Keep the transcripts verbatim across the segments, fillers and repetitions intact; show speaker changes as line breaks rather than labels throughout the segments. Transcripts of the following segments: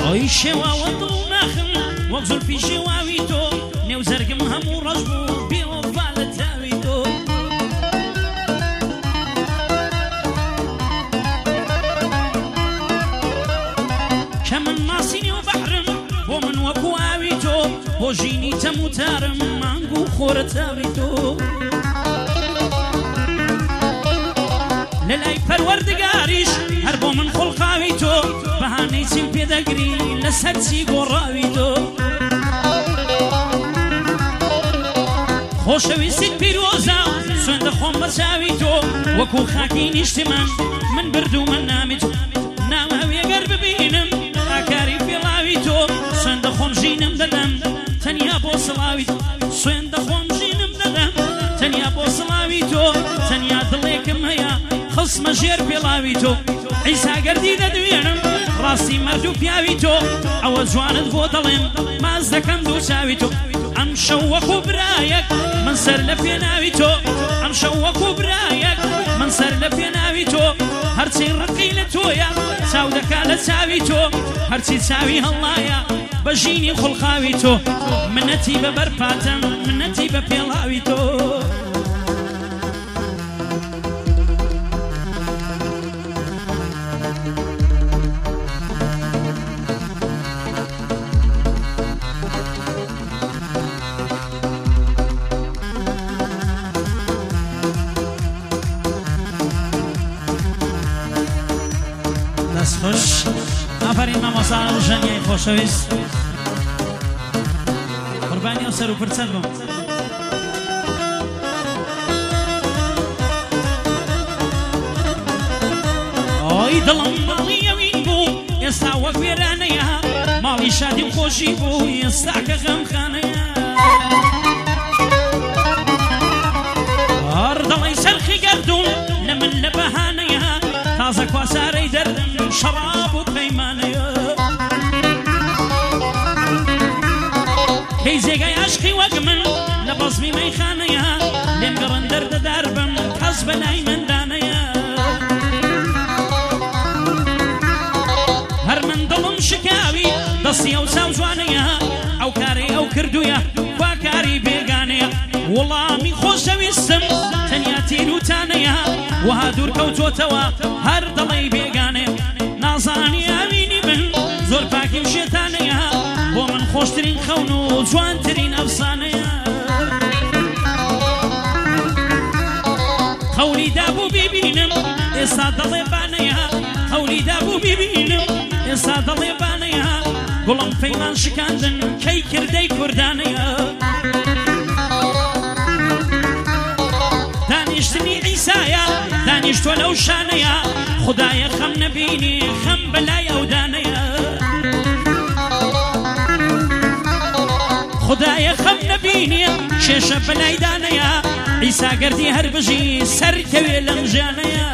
ئەوی شێواوە دڵ ناخم وەک زولفی شێواوی تۆ نێو زەرگم هەموو ڕەش بوو بێوەفا لە تاوی تۆ کە من ماسی نێو بەحرم بۆ من وەکو ئاوی تۆ بۆ ژینی تەموتارم مانگ و خۆرە تاوی تۆ لەلای پەروەردگاریش هەر بۆ من خۆڵقاوی تۆ بەهانەی چیم پێدەگری لەسەر چی گۆڕاوی تۆ خۆشەویستیت پیرۆزە سوێن دەخۆم بە چاوی تۆ وەکو خاکی نیشتمان من بردوومە نامی تۆ ناوەوی ئەگەر ببینم ئاکاری پێڵاوی تۆ سوێن دەخۆم ژینم دەدەم تەنیا بۆ سڵاوی تۆ سوێن دەخۆم ژینم دەدەم تەنیا بۆ سڵاوی تۆ تەنیا دڵێکم هەیە خسمە ژێر پێڵاوی تۆ عیسا گەردی دەدوێنم ڕاستی مەرد و پیاوی تۆ ئەوە جوانت بۆ دەڵێم ماز دەکەم دوو چاوی تۆ ئەم شەو وەکو برایەک من سەر لە پێناوی تۆ ئەم شەو وەکو برایەک من سەر لە پێناوی تۆ هەرچی ڕقی لە تۆیە چاو دەکا لە چاوی تۆ هەرچی چاوی هەڵایە بە ژینی خوڵقاوی تۆ منەتی بە بەرپاتەم منەتی بە پێڵاوی تۆ خوش ئافرین مامۆستا ژەنیای خۆشەویست قوربانی ئەو سەر و پرچەند بووم ئۆی دڵم ماڵی ئەوین بوو ئێستا وەک وێرانەیە ماڵی شادی و خۆشی بوو ئێستا کە غەمخانەیە هەر دڵی سەرخی گەردوون لە من لە بەهانەیە تازە کواسارەی دەردم شەڕاب و پەیمانەیە کەی جێگای عاشقی وەک من لە بەزمی مەیخانەیە لێم گەڕن دەردەدار بم کەس بەلای مندانەیە هەر من دڵم شکاوی دەستی ئەو چاو جوانەیە ئەو کارەی ئەو کردوویە وا کاری بێگانەیە وەڵامی خۆشەویستم تەنیا تیرروتانەیە وها دوور کەوتۆتەوە هەر دڵی بێگانەیە نازانی ئاوینی من زۆر پاکی و شێتانەیە بۆ من خۆشترین خەون و جوانترین ئەفسانەیە قەولی دابوو بیبینم ئێستا دڵێ بانەیە قەولی دابوو بیبینم ئێستا دڵێ بانەیە گوڵم پەیمان شکاندن کەی کردەی کوردانەیە دانیشتنی عیسایە دانیشتوە لەو شانەیە خدایە خەم نەبینی خەم بەلای ئەو دانەیە خدایە خەم نەبینی شێشە بەلای دانەیە عیسا گەردی هەر بژی سەرکەوێ لەم ژانەیە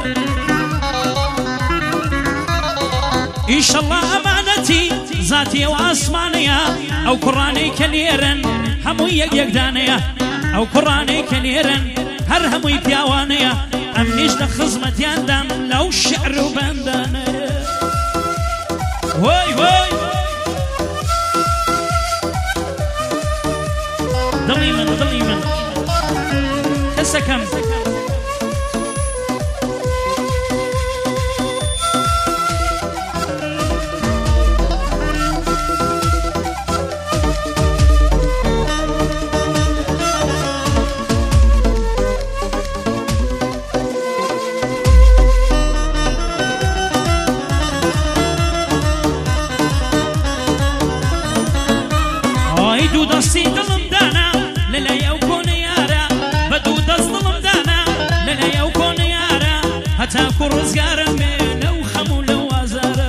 ئیشەڵڵا ئەمانەتی زاتی ئەو ئاسمانەیە ئەو کوڕانەی کە لێرن هەمووی یەک یەکدانەیە ئەو کوڕانەی کە لێرن هەر هەمووی پیاوانەیە ئەم نیش لە خزمەتیاندام لەو شعر و بەندانەیە وای وای دڵی من دڵی من کەسەکەم دوو دەستی دڵم دانا لەلای ئەو کۆنە یارە بە دوو دەست دڵم دانا لەلای ئەو کۆنە یارە هەتاکو ڕزگارم بێ لەو خەم و لەو ئازارە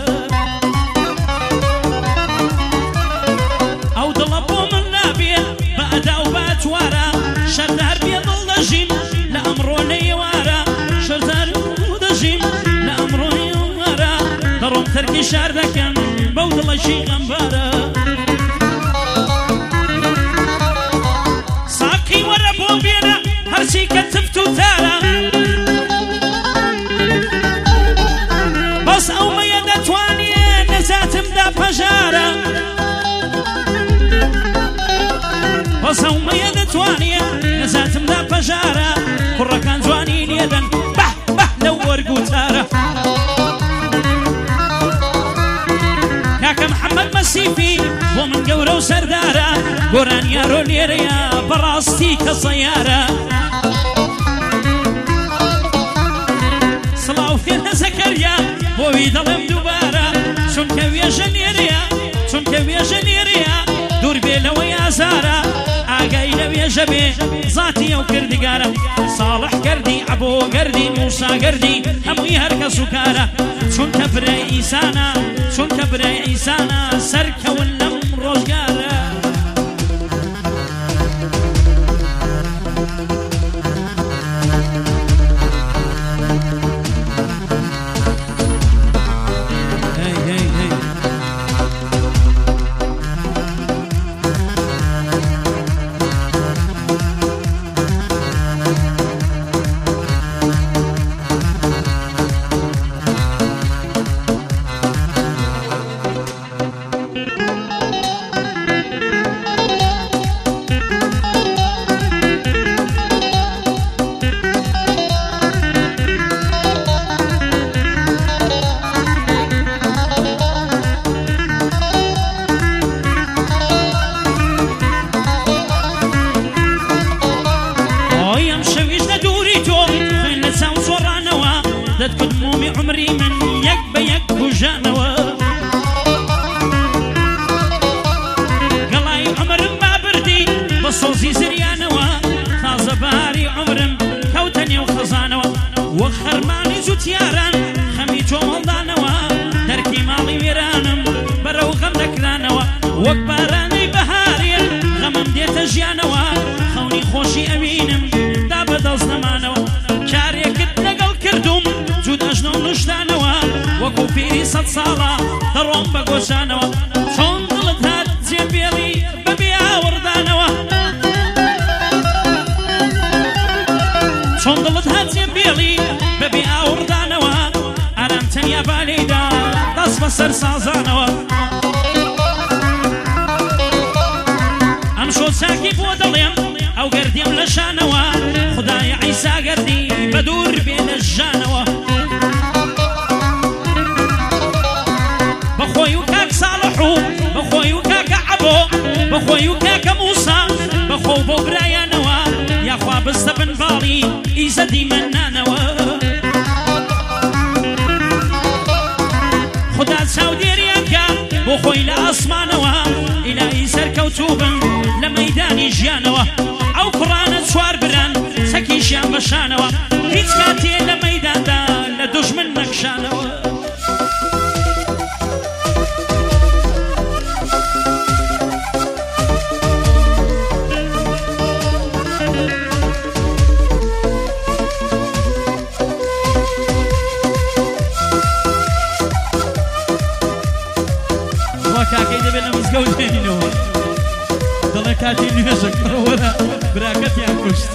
ئەو دڵە بۆ من نابێ بە ئەدا و بە ئەتوارە شەردار بێ دڵ دەژیم لە ئەمڕۆ نەیوارە شەردار دەژیم لە ئەمڕۆ نەیوارە دەڕۆم تەرکی شار دەکەم بەو دڵەشی غەمبارە هەرچی کە تفت و تارە بەس ئەو مەیە دەتوانێ نەزاتمدا پەژە ڕەسە و مەیە دەتوانێ نەزاتمدا پەژارە کوڕەکان جوانی لێدەن بەح بەح لەو وەرگوتارە کاکە محەممەد مەسیفی بۆ من گەورە و سەردارە گۆران یارۆ لێرەیە بەڕاستی کە سەیارە سڵاو فێنە زەکەریا بۆوی دەڵێم دووبارە چونکە وێژە لێرەیە چونکە وێژە لێرەیە دوور بێ لەوەی ئازارە ئاگای لە وێژە بێ زاتی ئەو کردگارە ساڵح گەردی عەبۆ گەردی موسا گەردی هەمووی هەرکە سوکارە چونکە برای ئیسانە چونکە برای ئیسانە سەرکەون لەم ڕۆژگارە دەتکردمومی عمری من یەک بە یەک کوژانەوە گەڵای عمرم با بردی بە سۆزی زریانەوە تازە باری عمرم کەوتە نێو خەزانەوە وەک خەرمانی جوتیاران خەمی جۆمەڵدانەوە دەرکی ماڵی وێرانم بەرەو غەم دەکرانەوە وەک بارانەی بەهارێ غەمم دێتە ژیانەوە خەونی خۆشی ئەوینم دا بەدەست نەمانەوە کارێکت لەگەڵ کردوم جود ئەژنە و نوشدانەوە وەکو پیری سەد ساڵە دەڕۆم بە گۆشانەوە چۆن دڵت هات جێبێڵی بەبێ ئاوەڕدانەوە چۆن دڵت هات جێبێڵی بەبێ ئاوەڕدانەوە ئارام تەنیا بالێدا دەست بەسەر سازانەوە ئەم شۆ چاکی بۆ دەڵێم ئەو گەردیم لە شانەوە خودای عیسا گەردی بە دوور بێ لە ژانەوە بەخۆی و کاک ساڵح و بەخۆی و کاکە عەبۆ بەخۆی و کاکە موسا بەخۆ بۆ برایانەوە یاخوا بستە بنباڵی ئیزەدی مەنانەوە خدا چاودێریانکە بۆ خۆی لە ئاسمانەوە ئیلایی سەرکەوتوبن لە مەیدانی ژیانەوە ئەو کوڕانە چوار بران چەکیشیان بەشانەوە هیچ کاتێ لە مەیداندا لە دوژمن نەکشانەوە کاکەی دەبێت لە مزگەوت بێنینەوە دەڵێ کاتی نوێژەکەوەرە براکەتیان کوشت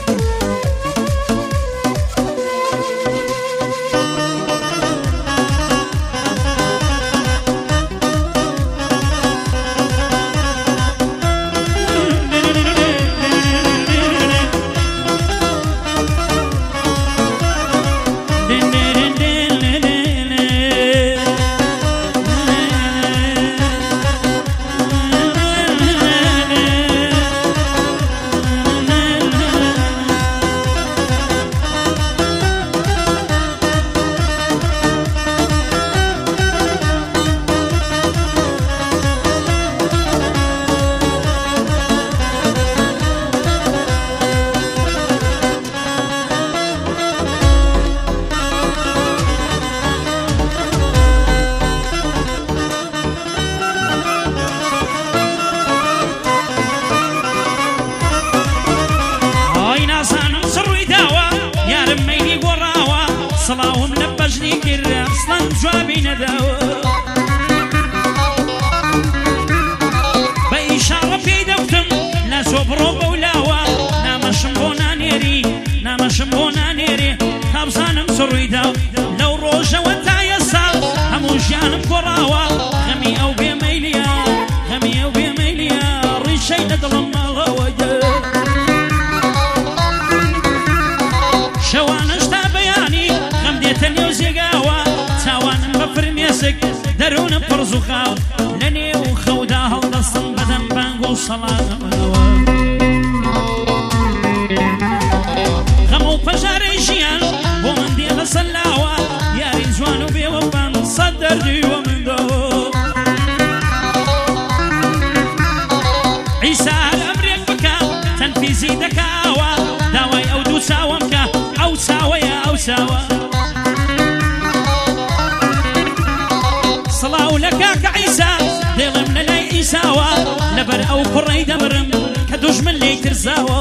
سڵاوم لە بەژنی کرد ئەسڵەن جوابی نەداوە بە ئیشاڕە پێی دەوتم لە زۆ بڕۆ بەولاوە نامەشم بۆ نانێری نامەشم بۆ نانێرێ تابزانم سڕووی داو لەو ڕۆژەوە تا ئێستا هەموو ژیانم گۆڕاوە غەمی ئەو بێمەیلیە غەمی ئەو بێمەیلیە ڕیشەی لە دڵم ماڵەوە خۆز و خاو لە نێو خەودا هەڵدەستم بەدەم بانگ و سەڵاوە غەم و پەژارەی ژیان بۆ من دێڵە سەلاوە یاری جوان و بێوەفام سەد دەردیوە مندەوە عیسا هەر ئەمرێک بکە تەنفیزی دەکاوە داوای ئەو دوو چاوەم کە ئەو چاوەیە ئەو چاوە سڵاو لە کاکە عیسا دێڵم لە لای ئیساوە لەبەر ئەو کوڕەی دەمرم کە دوژمن لێی ترزاوە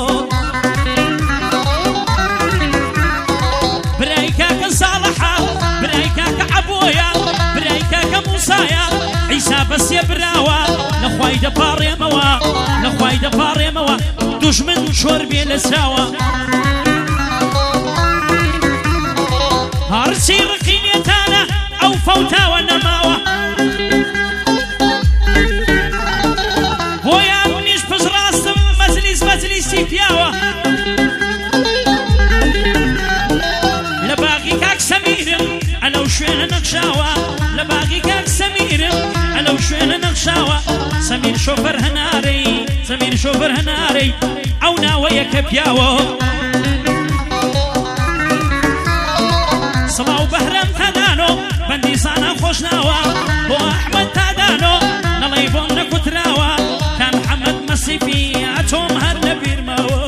برای کاکە ساڵحە برای کاکە عەبۆیە برای کاکە موسایە عیسا بەسێ براوە لەخوای دەپاڕێمەوە لەخوای دەپاڕێمەوە دوژمن شۆر بێ لە چاوە هەرچی ڕقی لێتانە ئەو فەوتاوە نەماوە بۆیان منیش پشڕاستم مەجلیس مەجلیسی پیاوە لە باغی کاک سەمیرم ئەلەو شوێنە نەخشاوە لە باغی کاک سەمیرم ئەلەو شوێنە نەخشاوە سەمیر شۆفەر هەنارەی سەمیر شۆفەر هەنارەی ئەو ناوەیە کە پیاوە سڵاو بەهرەم تادانۆ بەندی سانە خۆشناوە بۆ ئەحمەد تادانۆ نەڵێ بۆم نەکوتراوە تا محەممەد مەسیفی ئەتۆم هەر نەبیرمەوە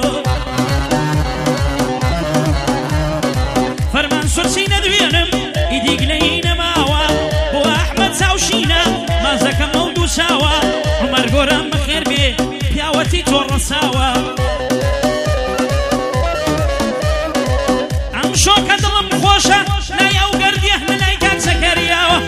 فەرمان سورسی نەدوێنم ئیدیگ لەی نەماوە بۆ ئەحمەد چاوشینە مازەکەم ئەو دوو چاوە عومەر گۆران بەخێر بێ پیاوەتی تۆ ڕەساوە ئەم شۆکە دڵم خۆشە لای ئەو گەردیە لە لای کاک زەکەریاوە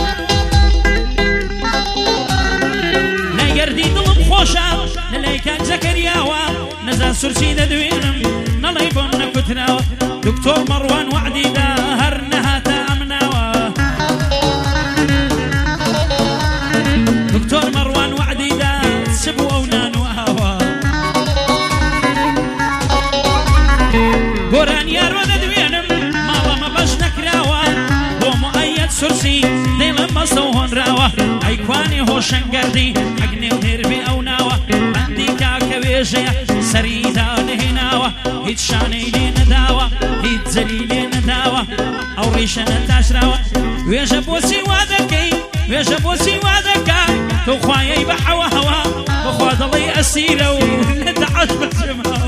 لای گەردی دڵم خۆشە لە لای کاک زەکەریاوە نەزان سورسی دەدوێنم نەڵێ بۆم نەکوتراوە دکتۆر مەڕوان وعدیدا هەر نەهاتە ئەمناوە دکتۆر مەڕوان وعدیدا سبوو ئەو نانواوە گۆران یارۆ دەدوێنم ماڵەمە بەش نەکراوە بۆ مؤەیەد سورسی دەیڵم بەستە و هۆنراوە ئەیکوانی هۆشەنگەردی ئەگنێ و هێربێ ئەو ناوە بەندی کاکە وێژەیە سەریدا نەهێناوە هیچ شانەی لێ نەداوە هیچ جەلی لێ نەداوە ئەو ڕیشە نەتاشراوە وێژە بۆچی وا دەکەی وێژە بۆچی وا دەکا تۆ خوایەی بە حەوە هەوا بەخوا دەڵێی ئەسیرە و لە دەعەش بەجماوە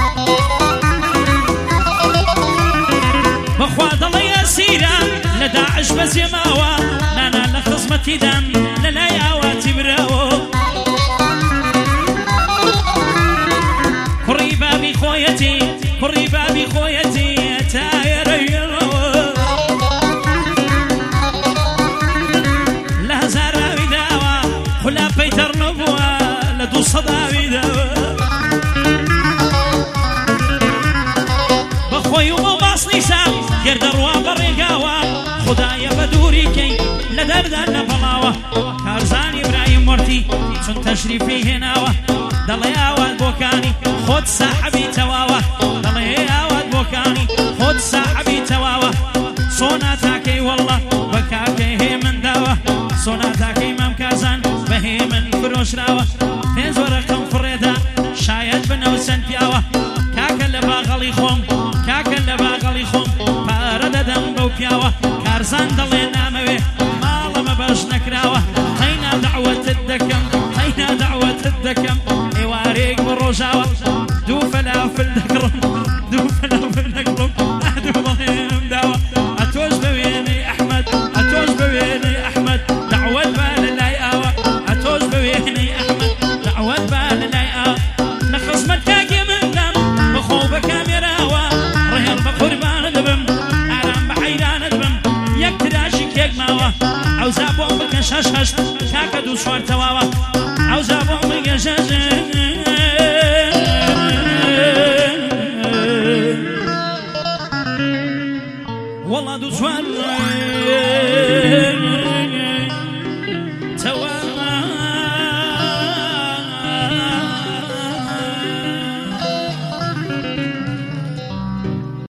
بەخوا دەڵێی ئەسیرە لە داعش بەجێماوە نانا لە خزمەتیدان لە لای ئاواتی براوە کوڕی بابی خۆیەتی کوڕی بابی خۆیەتی تایەرەوە لە هەزاراوی داوە خولاپەی تەڕ نەبووە لە دوو سەداوی داوە بەخۆی و بۆ باس نیسان گەردەڕوا بەڕێگاوە خودایە بە دووری کەی لە دەردان لە بەڵاوە کارزانی ئیبراهیم وەرتی چون تەشریفی هێناوە دەڵێ ئاوات بۆکانی خۆت ساحەبی تەواوە دەڵێ ئاوات بۆکانی خۆت ساحەبی تەواوە سۆنا تاکەی وەڵڵە بە کاکەی هێ من داوە سۆنا تاکەی مام کازان بە هێ من فرۆشراوە پێنج وەرەقەم فڕێدا شاید بنەو چەند پیاوە کاکە لە باغەڵی خۆم کاکە لە باغەڵی خۆم پارە دەدەم بەو پیاوە کارزان دەڵێ نامەوێ ماڵەمە باش نەکراوە قەینا دەعوەتت دەکەم قەینا دەعوەتت دەکەم ئێوارێک بە ڕۆژاوە دوو فەلافل دەکڕم دوو فەلافل دەکڕم دوو بەڵێنم داوە ئەتۆش بە وێنەی ئەحمەد ئەتۆش بە وێنەی ئەحمەد دەعوەت با لە لای ئاوە ئەتۆش بە وێنەی ئەحمەد دەعوەت با لە لای ئاوە لە خزمەت کاکێ مندام بەخۆ بە کامێراوە ڕێم بە قوربانە دەبم ئارام بە حەیرانە دەبم یەک تراشی کێک ماوە ئەوزا بۆم بکە شەش هەشت کاکە دوو چوار تەواوە ئەوزا بۆم بکە شەش وەڵا دوو چوار